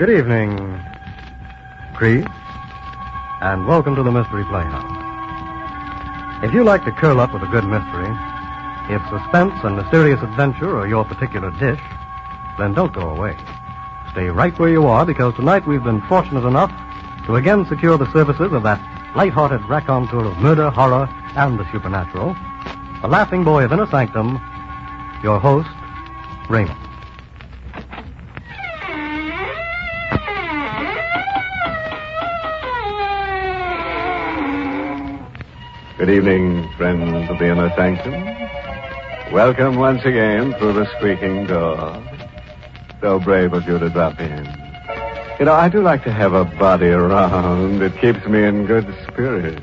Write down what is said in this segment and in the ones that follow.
Good evening, Cree, and welcome to the Mystery Playhouse. If you like to curl up with a good mystery, if suspense and mysterious adventure are your particular dish, then don't go away. Stay right where you are, because tonight we've been fortunate enough to again secure the services of that light-hearted raconteur of murder, horror, and the supernatural, the laughing boy of Inner Sanctum, your host, Raymond. Good evening, friends of the Inner Sanctum. Welcome once again through the squeaking door. So brave of you to drop in. You know, I do like to have a body around. It keeps me in good spirits.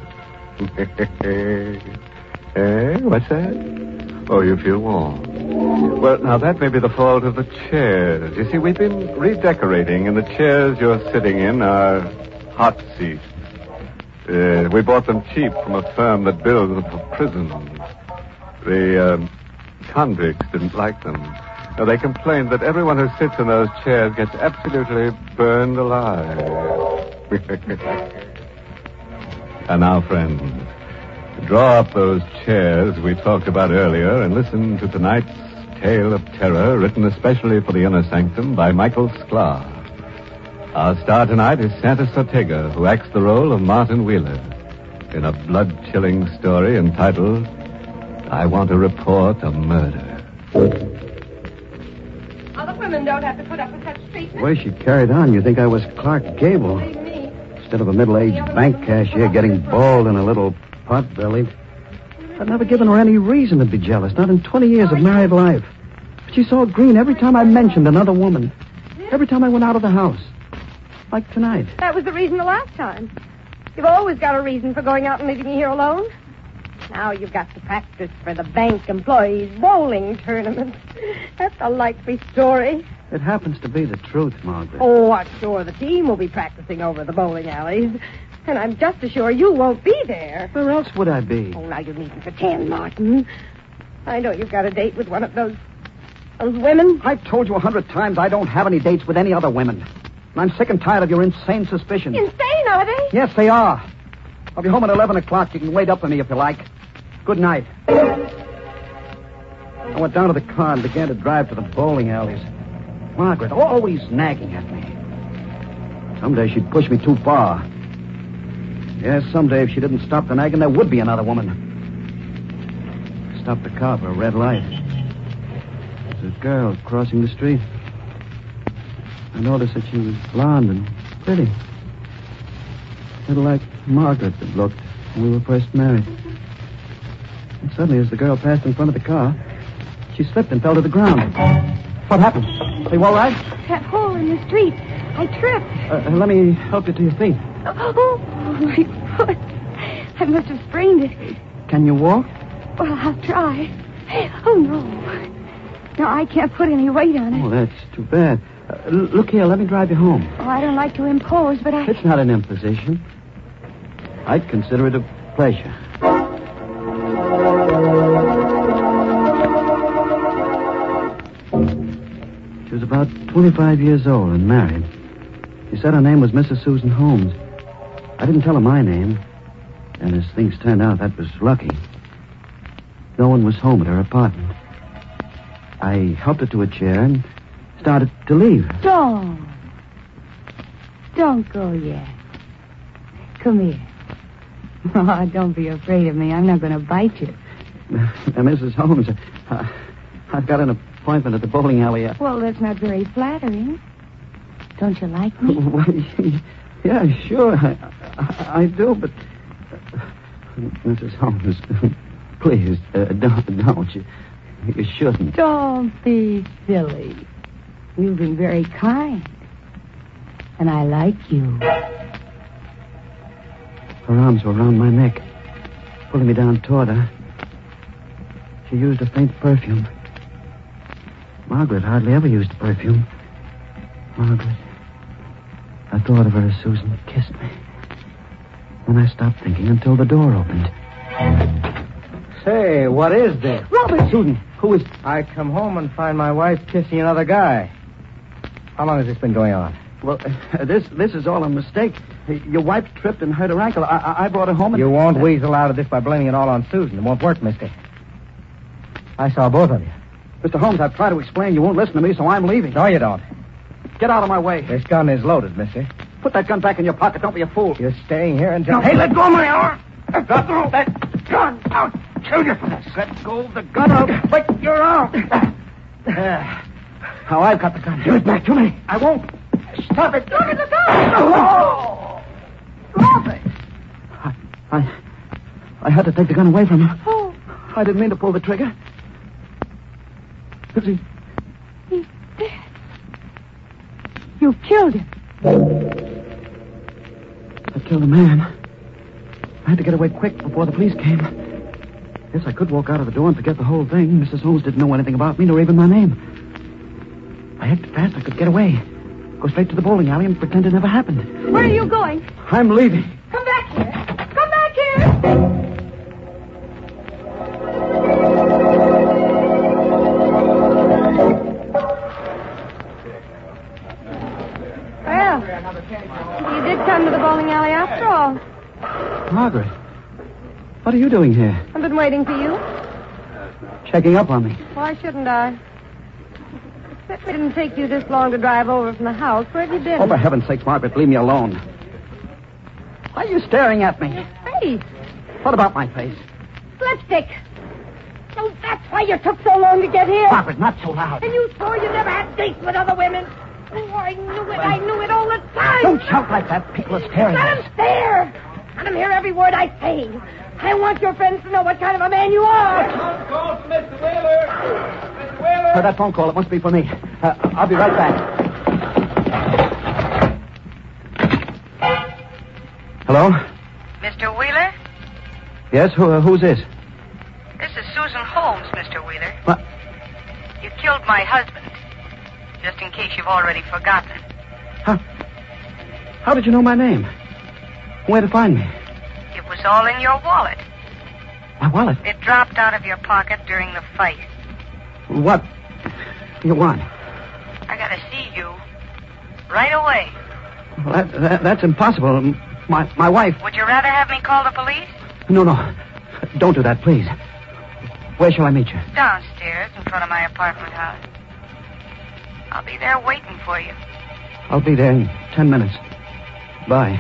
What's that? Oh, you feel warm. Well, now that may be the fault of the chairs. You see, we've been redecorating, and the chairs you're sitting in are hot seats. We bought them cheap from a firm that builds them for prisons. The convicts didn't like them. Now, they complained that everyone who sits in those chairs gets absolutely burned alive. And now, friends, draw up those chairs we talked about earlier and listen to tonight's tale of terror, written especially for the Inner Sanctum by Michael Sklar. Our star tonight is Santa Ortega, who acts the role of Martin Wheeler in a blood-chilling story entitled, I Want to Report a Murder. Other women don't have to put up with such treatment. The way she carried on, you think I was Clark Gable. Believe me. Instead of a middle-aged bank cashier getting bald and a little pot-bellied. I'd never given her any reason to be jealous, not in 20 years of married life. She saw green every time I mentioned another woman. Every time I went out of the house. Like tonight. That was the reason the last time. You've always got a reason for going out and leaving me here alone. Now you've got to practice for the bank employees' bowling tournament. That's a likely story. It happens to be the truth, Margaret. Oh, I'm sure the team will be practicing over the bowling alleys. And I'm just as sure you won't be there. Where else would I be? Oh, now you needn't pretend, Martin. I know you've got a date with one of those women. I've told you 100 times I don't have any dates with any other women. And I'm sick and tired of your insane suspicions. Insane, are they? Yes, they are. I'll be home at 11 o'clock. You can wait up for me if you like. Good night. I went down to the car and began to drive to the bowling alleys. Margaret, always nagging at me. Someday she'd push me too far. Yes, someday if she didn't stop the nagging, there would be another woman. I stopped the car for a red light. There's a girl crossing the street. I noticed that she was blonde and pretty. A little like Margaret had looked when we were first married. And suddenly, as the girl passed in front of the car, she slipped and fell to the ground. What happened? Are you all right? That hole in the street. I tripped. Let me help you to your feet. Oh, my foot. I must have sprained it. Can you walk? Well, I'll try. Oh, no. No, I can't put any weight on it. Oh, that's too bad. Look here, let me drive you home. Oh, I don't like to impose, but I... It's not an imposition. I'd consider it a pleasure. She was about 25 years old and married. She said her name was Mrs. Susan Holmes. I didn't tell her my name. And as things turned out, that was lucky. No one was home at her apartment. I helped her to a chair and started to leave. Don't go yet. Come here. Oh, don't be afraid of me. I'm not going to bite you. Mrs. Holmes, I've got an appointment at the bowling alley. Well, that's not very flattering. Don't you like me? Well, yeah, sure. I do, but... Mrs. Holmes, please, don't. You shouldn't. Don't be silly. You've been very kind. And I like you. Her arms were around my neck, pulling me down toward her. She used a faint perfume. Margaret hardly ever used perfume. Margaret. I thought of her as Susan kissed me. Then I stopped thinking until the door opened. Say, what is this? Robert! Susan, who is... I come home and find my wife kissing another guy. How long has this been going on? Well, this is all a mistake. Your wife tripped and hurt her ankle. I brought her home and... You won't weasel out of this by blaming it all on Susan. It won't work, mister. I saw both of you. Mr. Holmes, I've tried to explain. You won't listen to me, so I'm leaving. No, you don't. Get out of my way. This gun is loaded, mister. Put that gun back in your pocket. Don't be a fool. You're staying here until... No. Hey, let go of my arm. Let go of that gun. I'll kill you for this. Let go of the gun. I'll break your arm. Now I've got the gun. Give it back to me. I won't. Stop it. Look at the gun. Oh. Stop it. I had to take the gun away from him. Oh. I didn't mean to pull the trigger. Is he? He's dead. You killed him. I killed a man. I had to get away quick before the police came. Yes, I could walk out of the door and forget the whole thing. Mrs. Holmes didn't know anything about me, nor even my name. I acted fast. I could get away. Go straight to the bowling alley and pretend it never happened. Where are you going? I'm leaving. Come back here. Come back here. Well, you did come to the bowling alley after all. Margaret, what are you doing here? I've been waiting for you. Checking up on me. Why shouldn't I? It didn't take you this long to drive over from the house. Where have you been? Oh, for heaven's sake, Margaret, leave me alone. Why are you staring at me? Your face. What about my face? Lipstick. So that's why you took so long to get here. Margaret, not so loud. And you swore you never had dates with other women. Oh, I knew it. I knew it all the time. Don't shout like that. People are staring Let at them us. stare. Let them hear every word I say. I want your friends to know what kind of a man you are. Call for Mr. Wheeler. Mr. Wheeler. That phone call, it must be for me. I'll be right back. Hello? Mr. Wheeler? Yes, who's this? This is Susan Holmes, Mr. Wheeler. What? You killed my husband. Just in case you've already forgotten. How did you know my name? Where to find me? It was all in your wallet. My wallet? It dropped out of your pocket during the fight. What do you want? I gotta see you. Right away. Well, that's impossible. My wife... Would you rather have me call the police? No. Don't do that, please. Where shall I meet you? Downstairs in front of my apartment house. I'll be there waiting for you. I'll be there in 10 minutes. Bye.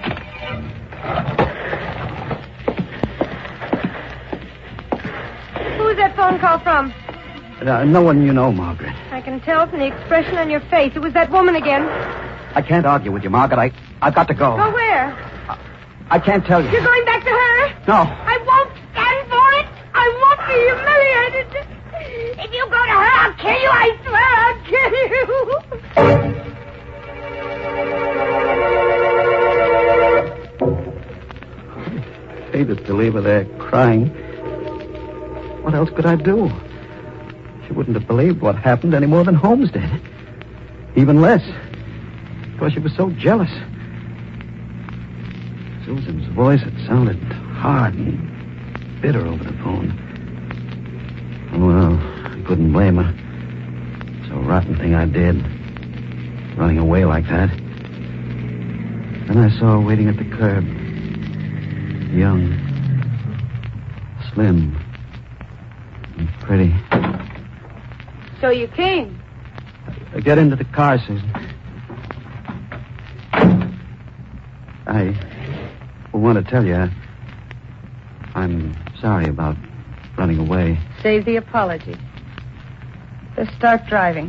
Who's that phone call from? No one you know, Margaret. I can tell from the expression on your face. It was that woman again. I can't argue with you, Margaret. I've got to go. Go where? I can't tell you. You're going back to her? No. I won't stand for it. I won't be humiliated. If you go to her, I'll kill you. I swear I'll kill you. I hated to leave her there crying. What else could I do? She wouldn't have believed what happened any more than Holmes did. Even less. Because she was so jealous. Susan's voice had sounded hard and bitter over the phone. Well, I couldn't blame her. It's a rotten thing I did. Running away like that. Then I saw her waiting at the curb. Young. Slim. And pretty. So you came. Get into the car, Susan. I want to tell you, I'm sorry about running away. Save the apology. Let's start driving.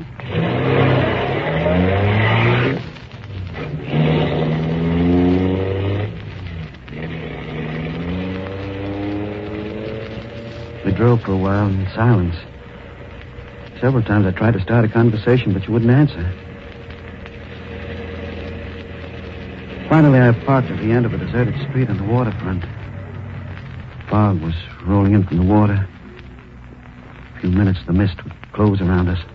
We drove for a while in silence. Several times I tried to start a conversation, but she wouldn't answer. Finally, I parked at the end of a deserted street on the waterfront. Fog was rolling in from the water. In a few minutes, the mist would close around us.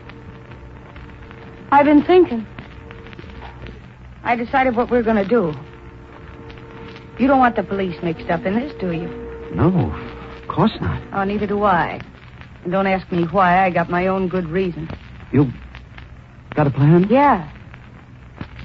I've been thinking. I decided what we're going to do. You don't want the police mixed up in this, do you? No, of course not. Oh, neither do I. And don't ask me why. I got my own good reason. You got a plan? Yeah.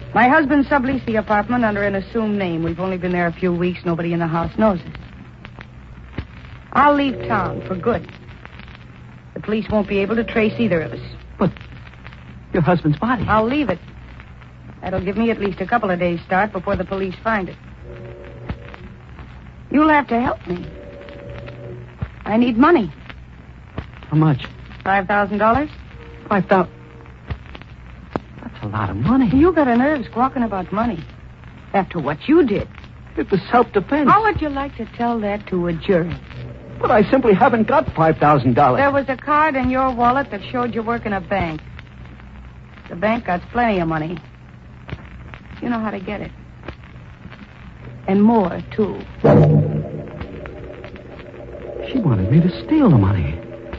My husband subleased the apartment under an assumed name. We've only been there a few weeks. Nobody in the house knows it. I'll leave town for good. The police won't be able to trace either of us. But your husband's body. I'll leave it. That'll give me at least a couple of days' start before the police find it. You'll have to help me. I need money. How much? $5,000? 5,000. That's a lot of money. You got a nerve squawking about money. After what you did. It was self-defense. How would you like to tell that to a jury? But I simply haven't got $5,000. There was a card in your wallet that showed you work in a bank. The bank got plenty of money. You know how to get it. And more, too. She wanted me to steal the money.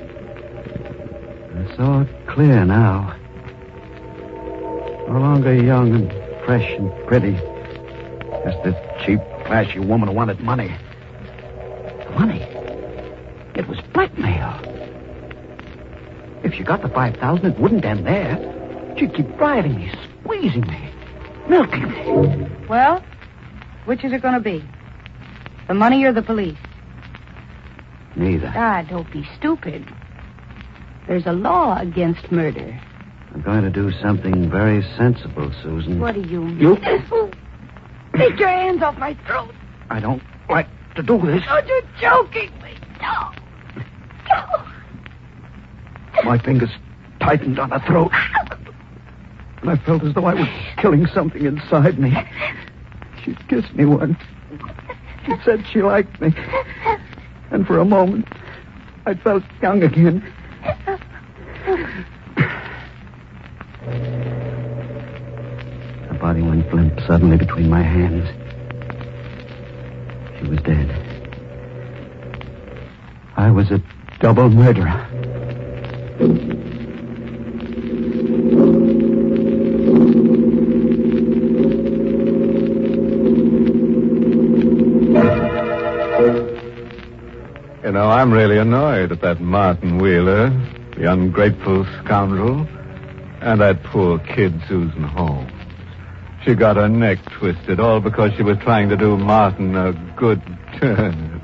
I saw it clear now. No longer young and fresh and pretty. Just this cheap, flashy woman who wanted money. Money? It was blackmail. If she got the 5,000, it wouldn't end there. She'd keep riding me, squeezing me, milking me. Well, which is it going to be? The money or the police? Neither. Ah, don't be stupid. There's a law against murder. I'm going to do something very sensible, Susan. What do you mean? You? Take your hands off my throat. I don't like to do this. Oh, you're joking me. No. No. My fingers tightened on her throat. And I felt as though I was killing something inside me. She kissed me once. She said she liked me. And for a moment, I felt young again. Her body went limp suddenly between my hands. She was dead. I was a double murderer. You know, I'm really annoyed at that Martin Wheeler, the ungrateful scoundrel, and that poor kid, Susan Holmes. She got her neck twisted, all because she was trying to do Martin a good turn.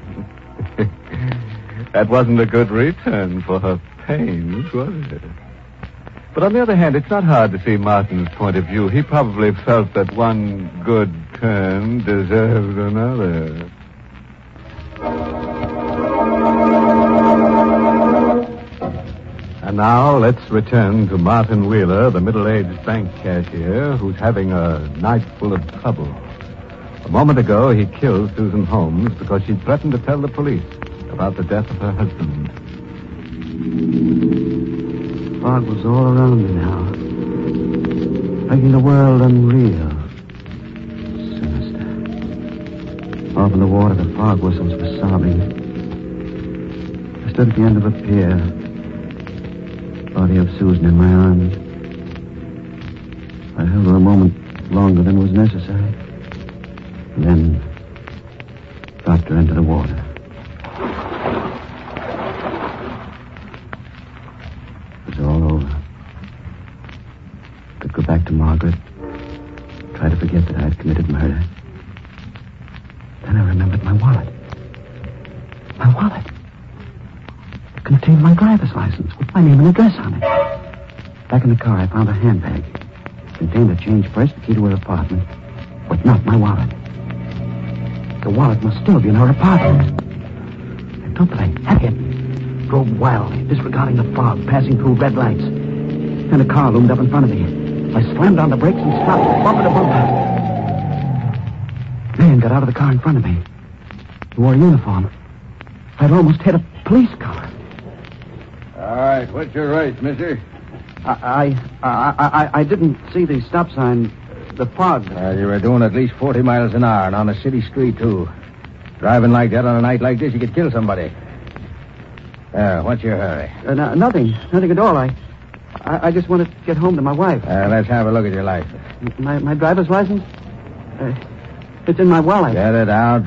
That wasn't a good return for her pains, was it? But on the other hand, it's not hard to see Martin's point of view. He probably felt that one good turn deserved another. And now let's return to Martin Wheeler, the middle-aged bank cashier who's having a night full of trouble. A moment ago, he killed Susan Holmes because she threatened to tell the police about the death of her husband. Fog was all around me now, making the world unreal. Sinister. Off in the water, the fog whistles were sobbing. I stood at the end of a pier, body of Susan in my arms. I held her a moment longer than was necessary, and then dropped her into the water. It was all over. Could go back to Margaret, try to forget that I had committed murder. Then I remembered my wallet. My wallet. It contained my driver's license with my name and address on it. Back in the car, I found a handbag. It contained a change purse, the key to her apartment, but not my wallet. The wallet must still be in her apartment. I jumped that I had it. Drove wildly, disregarding the fog, passing through red lights. Then a car loomed up in front of me. I slammed on the brakes and stopped, bumper to bumper. A man got out of the car in front of me. He wore a uniform. I'd almost hit a police car. All right, what's your race, mister? I didn't see the stop sign. The fog. You were doing at least 40 miles an hour and on a city street, too. Driving like that on a night like this, you could kill somebody. What's your hurry? Nothing at all. I just want to get home to my wife. Let's have a look at your license. My driver's license? It's in my wallet. Get it out.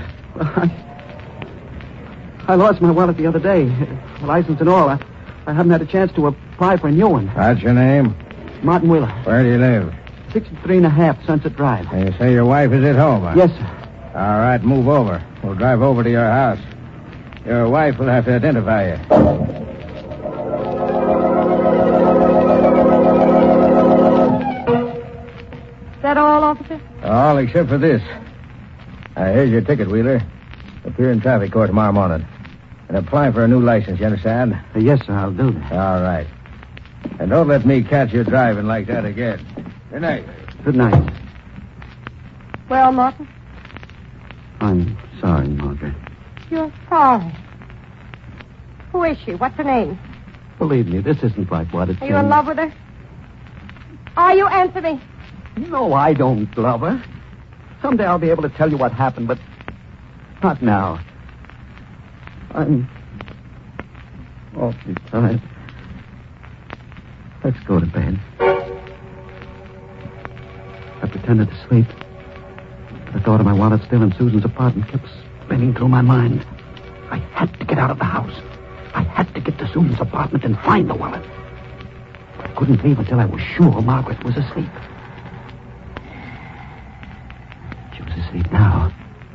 I lost my wallet the other day. The license and all. I haven't had a chance to apply for a new one. What's your name? Martin Wheeler. Where do you live? 63 and a half, Sunset Drive. And you say your wife is at home, huh? Yes, sir. All right, move over. We'll drive over to your house. Your wife will have to identify you. Is that all, officer? All except for this. Here's your ticket, Wheeler. Appear in traffic court tomorrow morning. And apply for a new license, you understand? Yes, sir, I'll do that. All right. And don't let me catch you driving like that again. Good night. Good night. Well, Martin, I'm sorry, Margaret. you're sorry. Who is she? What's her name? Believe me, this isn't like what it Are you in love with her? Are you? Answer me. No, I don't love her. Someday I'll be able to tell you what happened, but not now. I'm awfully tired. Let's go to bed. I pretended to sleep. The thought of my wallet still in Susan's apartment kept spinning through my mind. I had to get out of the house. I had to get to Susan's apartment and find the wallet. I couldn't leave until I was sure Margaret was asleep. She was asleep now.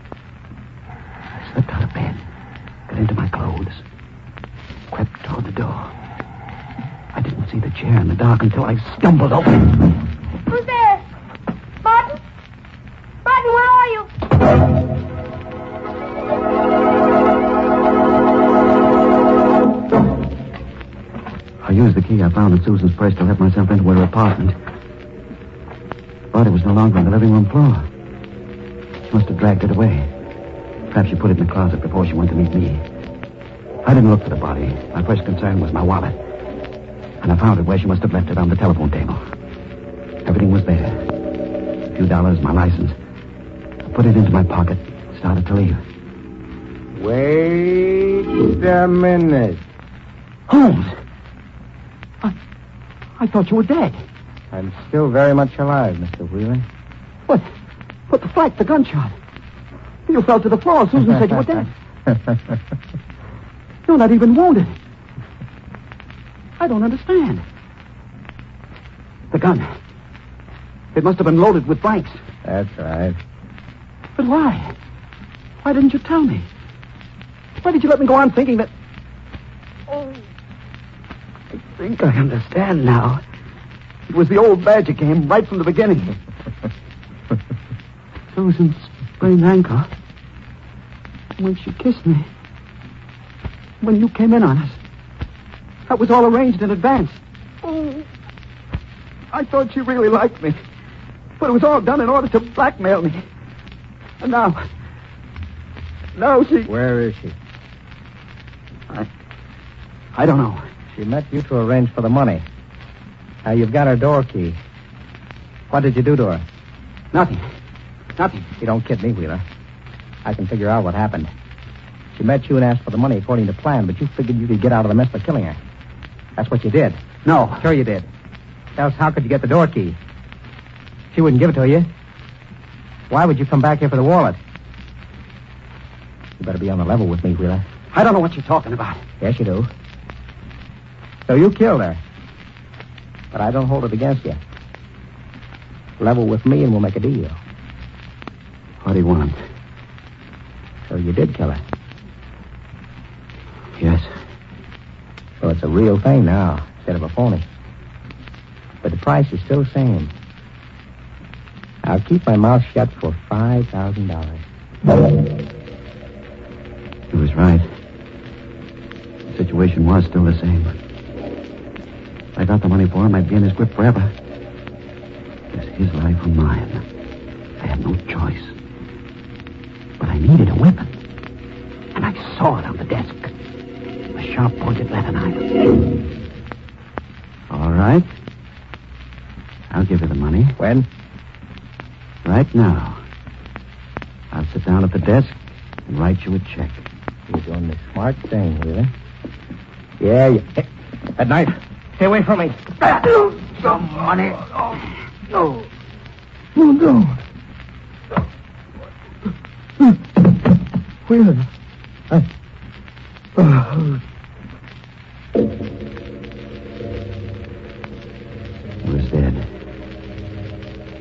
I slipped out of bed, got into my clothes, crept toward the door. I didn't see the chair in the dark until I stumbled over it. Who's there? Martin? Martin, where are you? I used the key I found in Susan's purse to let myself into her apartment. But it was no longer on the living room floor. She must have dragged it away. Perhaps she put it in the closet before she went to meet me. I didn't look for the body. My first concern was my wallet. And I found it where she must have left it on the telephone table. Everything was there. A few dollars, my license. I put it into my pocket, started to leave. Wait a minute. Holmes! I thought you were dead. I'm still very much alive, Mr. Wheeler. What? What the flak, the gunshot? You fell to the floor. Susan said you were dead. You're not even wounded. I don't understand. The gun. It must have been loaded with blanks. That's right. But why? Why didn't you tell me? Why did you let me go on thinking that... Oh, I think I understand now. It was the old Badger game right from the beginning. Susan's sprained ankle. When she kissed me. When you came in on us. That was all arranged in advance. Oh, I thought she really liked me. But it was all done in order to blackmail me. And now she... Where is she? I don't know. She met you to arrange for the money. Now, you've got her door key. What did you do to her? Nothing. Nothing. You don't kid me, Wheeler. I can figure out what happened. She met you and asked for the money according to plan, but you figured you could get out of the mess by killing her. That's what you did. No. Sure you did. Else how could you get the door key? She wouldn't give it to you. Why would you come back here for the wallet? You better be on the level with me, Wheeler. I don't know what you're talking about. Yes, you do. So you killed her. But I don't hold it against you. Level with me and we'll make a deal. What do you want? So you did kill her. Yes. So it's a real thing now, instead of a phony. But the price is still the same. I'll keep my mouth shut for $5,000. He was right. The situation was still the same. If I got the money for him, I'd be in his grip forever. It was his life or mine. I had no choice. But I needed a weapon. And I saw it on the desk. A sharp-pointed leather knife. All right. I'll give you the money. When? Right now. I'll sit down at the desk and write you a check. You're doing the smart thing, Wheeler. Yeah, you... Hey, that knife. Stay away from me. Some money. No. No. Wheeler. He was dead.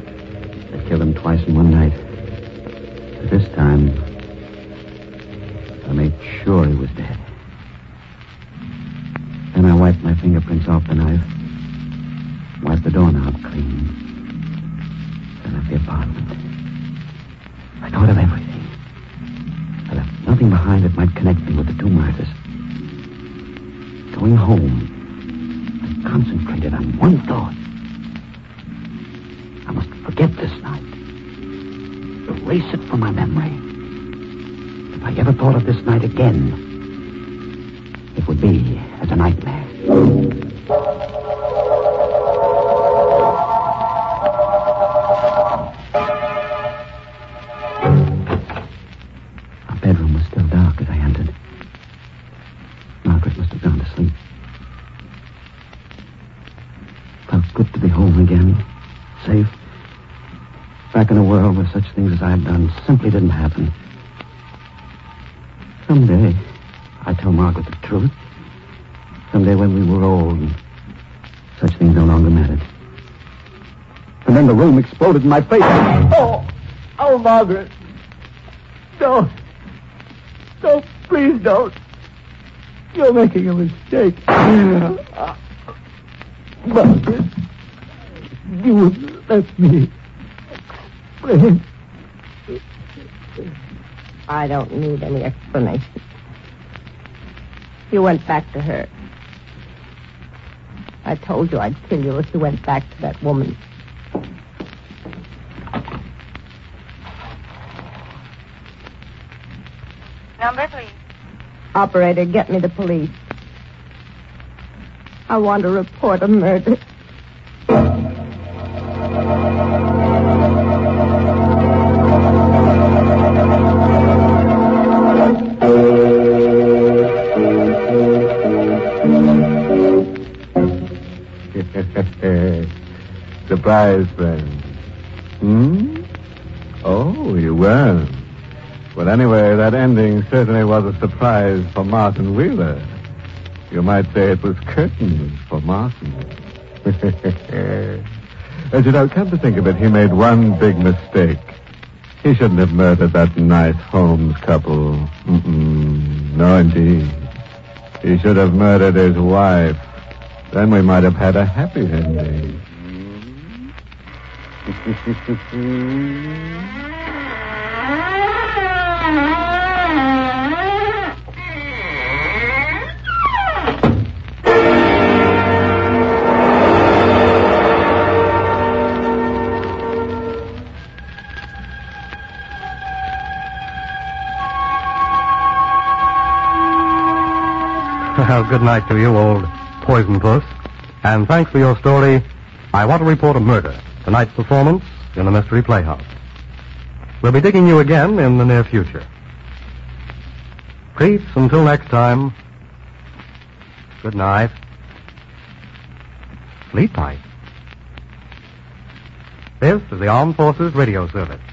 wiped my fingerprints off the knife. Wiped the doorknob clean. I left the apartment. I thought of everything. I left nothing behind that might connect me with the two murders. Going home, I concentrated on one thought. I must forget this night. Erase it from my memory. If I ever thought of this night again, it would be as a nightmare. Our bedroom was still dark as I entered. Margaret must have gone to sleep. Felt good to be home again. Safe. Back in a world where such things as I had done simply didn't happen. Someday, I'd tell Margaret the truth. Someday when we were old and such things no longer mattered. And then the room exploded in my face. Oh, Margaret. Don't. Don't, please don't. You're making a mistake. Margaret, you would let me explain. I don't need any explanation. You went back to her. I told you I'd kill you if you went back to that woman. Number, please. Operator, get me the police. I want to report a murder. Surprise, friend. Oh, you weren't. Well, anyway, that ending certainly was a surprise for Martin Wheeler. You might say it was curtains for Martin. As you know, come to think of it, he made one big mistake. He shouldn't have murdered that nice Holmes couple. No, indeed. He should have murdered his wife. Then we might have had a happy ending. Well, good night to you, old poison puss. And thanks for your story, I Want to Report a Murder, tonight's performance in the Mystery Playhouse. We'll be digging you again in the near future. Creeps, until next time, good night. Sleep tight. This is the Armed Forces Radio Service.